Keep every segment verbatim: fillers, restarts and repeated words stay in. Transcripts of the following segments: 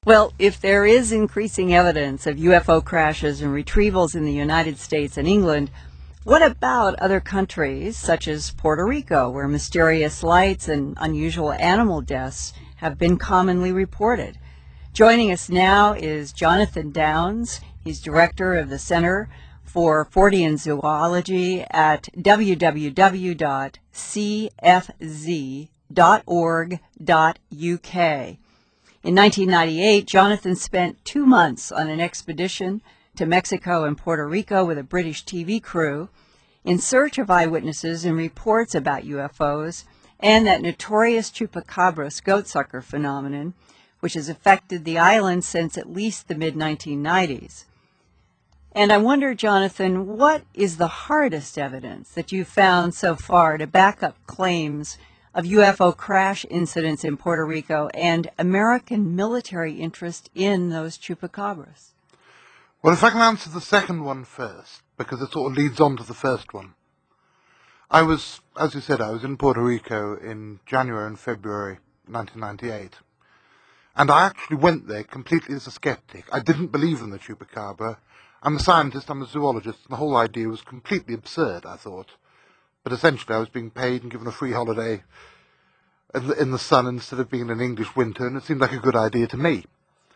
Well, if there is increasing evidence of U F O crashes and retrievals in the United States and England, what about other countries, such as Puerto Rico, where mysterious lights and unusual animal deaths have been commonly reported? Joining us now is Jonathan Downs. He's director of the Center for Fortean Zoology at w w w dot c f z dot org dot u k. In nineteen ninety-eight, Jonathan spent two months on an expedition to Mexico and Puerto Rico with a British T V crew in search of eyewitnesses and reports about U F Os and that notorious chupacabras goatsucker phenomenon, which has affected the island since at least the mid nineteen nineties. And I wonder, Jonathan, what is the hardest evidence that you've found so far to back up claims of U F O crash incidents in Puerto Rico and American military interest in those chupacabras? Well, if I can answer the second one first, because it sort of leads on to the first one. I was, as you said, I was in Puerto Rico in January and February nineteen ninety-eight. And I actually went there completely as a skeptic. I didn't believe in the chupacabra. I'm a scientist, I'm a zoologist, and the whole idea was completely absurd, I thought. But essentially I was being paid and given a free holiday in the, in the sun instead of being in an English winter, and it seemed like a good idea to me.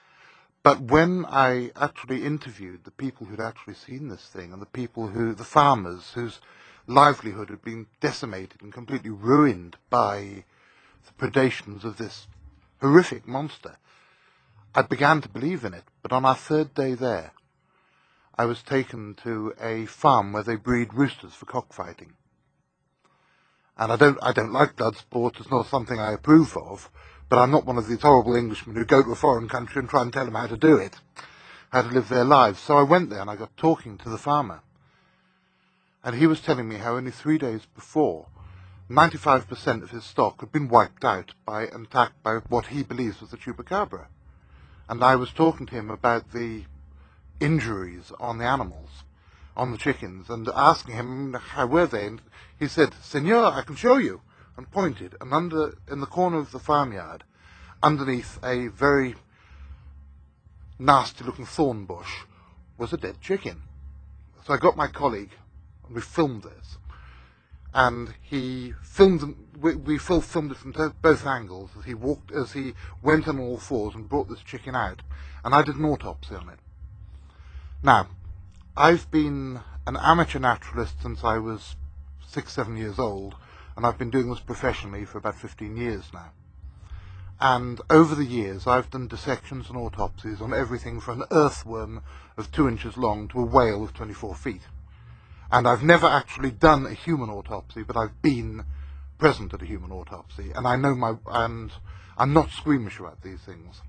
But when I actually interviewed the people who'd actually seen this thing, and the people who, the farmers whose livelihood had been decimated and completely ruined by the predations of this horrific monster, I began to believe in it. But on our third day there, I was taken to a farm where they breed roosters for cockfighting. And I don't, I don't like blood sport. It's not something I approve of. But I'm not one of these horrible Englishmen who go to a foreign country and try and tell them how to do it, how to live their lives. So I went there and I got talking to the farmer. And he was telling me how only three days before, ninety-five percent of his stock had been wiped out by an attack by what he believes was the chupacabra. And I was talking to him about the injuries on the animals, on the chickens, and asking him how were they. And he said, "Senor, I can show you," and pointed. And under, in the corner of the farmyard, underneath a very nasty-looking thorn bush, was a dead chicken. So I got my colleague, and we filmed this. And he filmed them, we, we filmed it from both angles as he walked, as he went on all fours and brought this chicken out. And I did an autopsy on it. Now, I've been an amateur naturalist since I was six, seven years old, and I've been doing this professionally for about fifteen years now. And over the years, I've done dissections and autopsies on everything from an earthworm of two inches long to a whale of twenty-four feet. And I've never actually done a human autopsy, but I've been present at a human autopsy, and I know my, and I'm not squeamish about these things.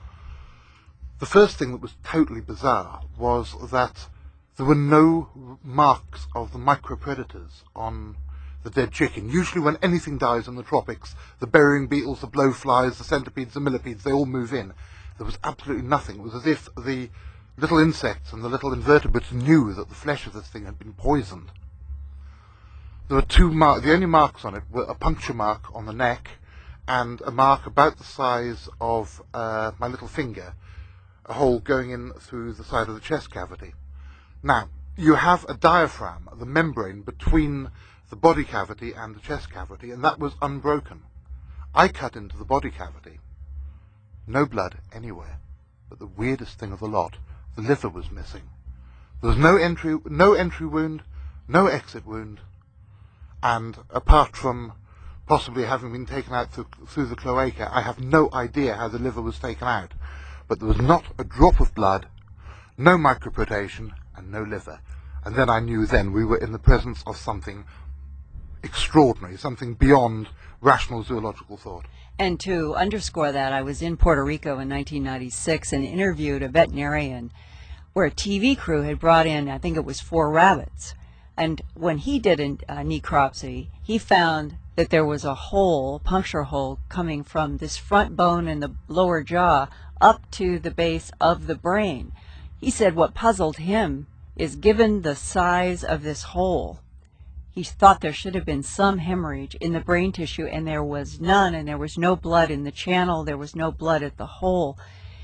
The first thing that was totally bizarre was that there were no marks of the micropredators on the dead chicken. Usually when anything dies in the tropics, the burying beetles, the blowflies, the centipedes, the millipedes, they all move in. There was absolutely nothing. It was as if the little insects and the little invertebrates knew that the flesh of this thing had been poisoned. There were two marks. The only marks on it were a puncture mark on the neck and a mark about the size of uh, my little finger, a hole going in through the side of the chest cavity. Now, you have a diaphragm, the membrane between the body cavity and the chest cavity, and that was unbroken. I cut into the body cavity. No blood anywhere. But the weirdest thing of the lot, the liver was missing. There was no entry, no entry wound, no exit wound, and apart from possibly having been taken out through, through the cloaca, I have no idea how the liver was taken out. But there was not a drop of blood, no micropredation, and no liver. And then I knew then we were in the presence of something extraordinary, something beyond rational zoological thought. And to underscore that, I was in Puerto Rico in nineteen ninety-six and interviewed a veterinarian where a T V crew had brought in, I think it was four rabbits. And when he did a, a necropsy, he found that there was a hole, puncture hole, coming from this front bone in the lower jaw up to the base of the brain. He said what puzzled him is, given the size of this hole, he thought there should have been some hemorrhage in the brain tissue, and there was none, and there was no blood in the channel, there was no blood at the hole.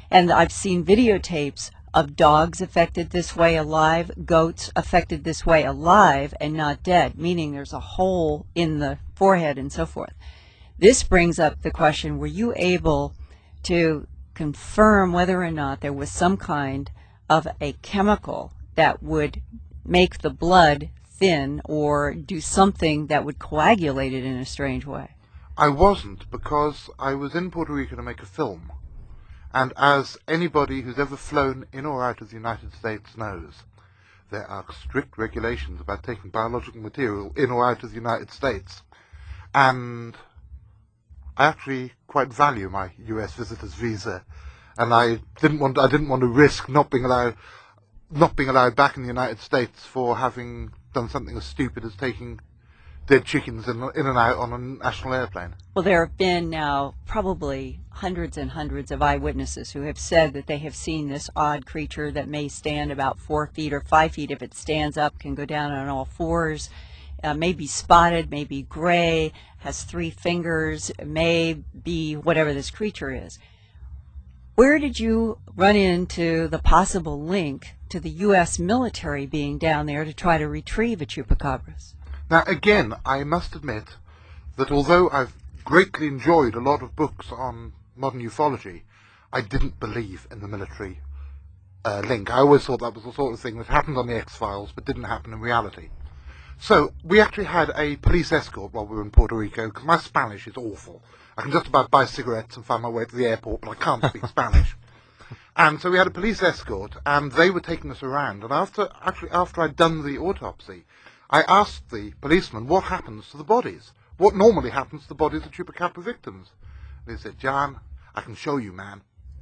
And I've seen videotapes of dogs affected this way alive, goats affected this way alive and not dead, meaning there's a hole in the forehead and so forth. This brings up the question, were you able to confirm whether or not there was some kind of a chemical that would make the blood thin or do something that would coagulate it in a strange way? I wasn't, because I was in Puerto Rico to make a film. And as anybody who's ever flown in or out of the United States knows, there are strict regulations about taking biological material in or out of the United States. And I actually quite value my U S visitor's visa, and I didn't want I didn't want to risk not being allowed not being allowed back in the United States for having done something as stupid as taking dead chickens in, in and out on a national airplane. Well, there have been now probably hundreds and hundreds of eyewitnesses who have said that they have seen this odd creature that may stand about four feet or five feet. If it stands up, can go down on all fours, uh, may be spotted, may be gray, has three fingers, may be whatever this creature is. Where did you run into the possible link to the U S military being down there to try to retrieve a chupacabras? Now, again, I must admit that although I've greatly enjoyed a lot of books on modern ufology, I didn't believe in the military uh, link. I always thought that was the sort of thing that happened on the X-Files but didn't happen in reality. So, we actually had a police escort while we were in Puerto Rico, because my Spanish is awful. I can just about buy cigarettes and find my way to the airport, but I can't speak Spanish. And so we had a police escort, and they were taking us around. And after, actually, after I'd done the autopsy, I asked the policeman what happens to the bodies. What normally happens to the bodies of Chupacabra victims? And he said, "John, I can show you, man."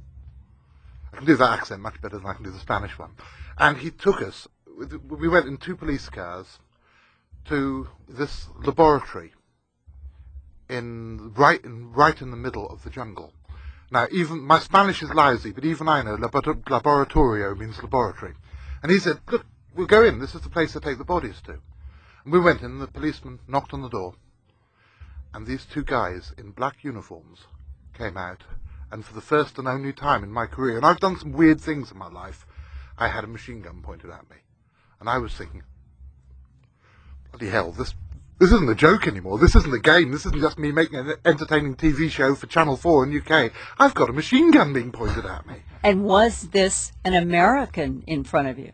I can do that accent much better than I can do the Spanish one. And he took us, we went in two police cars to this laboratory in right in right in the middle of the jungle. Now, even my Spanish is lousy, but even I know labor- laboratorio means laboratory. And he said, "Look, we'll go in. This is the place to take the bodies to." And we went in, and the policeman knocked on the door, and these two guys in black uniforms came out, and for the first and only time in my career, and I've done some weird things in my life, I had a machine gun pointed at me. And I was thinking, bloody hell, this this isn't a joke anymore. This isn't a game. This isn't just me making an entertaining T V show for Channel four in U K. I've got a machine gun being pointed at me. And was this an American in front of you?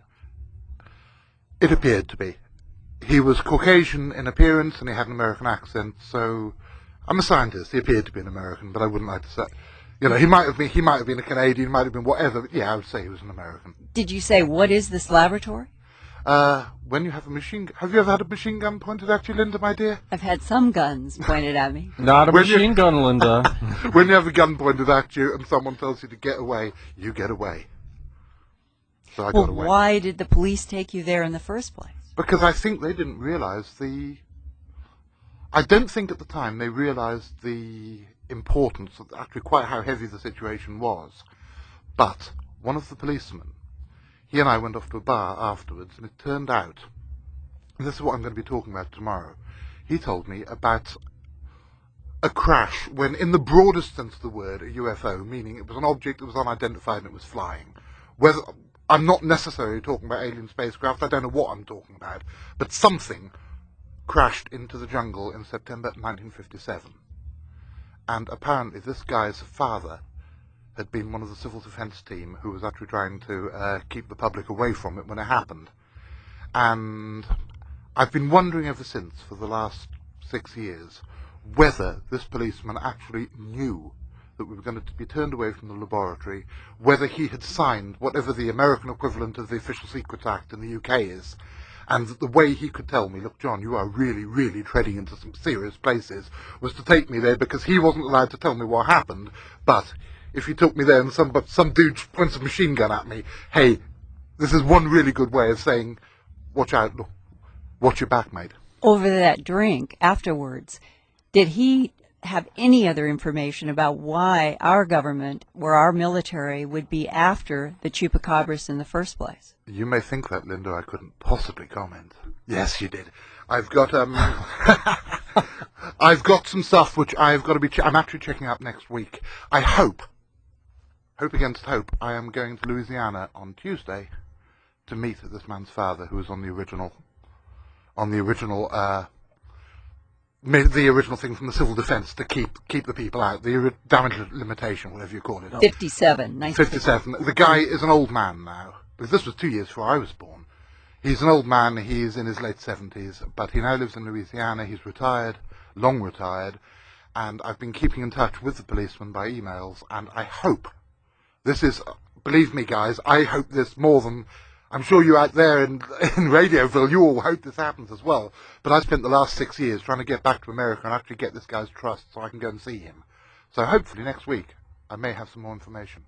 It appeared to be. He was Caucasian in appearance, and he had an American accent, so I'm a scientist. He appeared to be an American, but I wouldn't like to say. You know, he might have been he might have been a Canadian, might have been whatever, but yeah, I would say he was an American. Did you say, what is this laboratory? Uh, when you have a machine gun... Have you ever had a machine gun pointed at you, Linda, my dear? I've had some guns pointed at me. Not a When machine you- gun, Linda. When you have a gun pointed at you and someone tells you to get away, you get away. So I Well, got away. why did the police take you there in the first place? Because I think they didn't realise the... I don't think at the time they realised the importance of actually quite how heavy the situation was. But one of the policemen, he and I went off to a bar afterwards, and it turned out, and this is what I'm going to be talking about tomorrow, he told me about a crash when, in the broadest sense of the word, a U F O, meaning it was an object that was unidentified and it was flying. Whether I'm not necessarily talking about alien spacecraft, I don't know what I'm talking about, but something crashed into the jungle in September nineteen fifty-seven. And apparently this guy's father had been one of the civil defence team who was actually trying to uh, keep the public away from it when it happened. And I've been wondering ever since, for the last six years, whether this policeman actually knew that we were going to be turned away from the laboratory, whether he had signed whatever the American equivalent of the Official Secrets Act in the U K is, and that the way he could tell me, "Look, John, you are really, really treading into some serious places," was to take me there, because he wasn't allowed to tell me what happened, but if he took me there and some, but some dude points a machine gun at me, hey, this is one really good way of saying, watch out, look, watch your back, mate. Over that drink afterwards, did he have any other information about why our government or our military would be after the chupacabras in the first place? You may think that, Linda. I couldn't possibly comment. Yes, you did. I've got um, I've got some stuff which I've got to be. Ch- I'm actually checking out next week. I hope hope against hope, I am going to Louisiana on Tuesday to meet this man's father, who was on the original, on the original, uh, the original thing from the civil defence to keep keep the people out, the damage limitation, whatever you call it. fifty-seven, nineteen fifty-seven. The guy is an old man now, because this was two years before I was born. He's an old man, he's in his late seventies, but he now lives in Louisiana, he's retired, long retired, and I've been keeping in touch with the policeman by emails, and I hope, this is, believe me guys, I hope this more than, I'm sure you out there in, in Radioville, you all hope this happens as well, but I spent the last six years trying to get back to America and actually get this guy's trust so I can go and see him. So hopefully next week I may have some more information.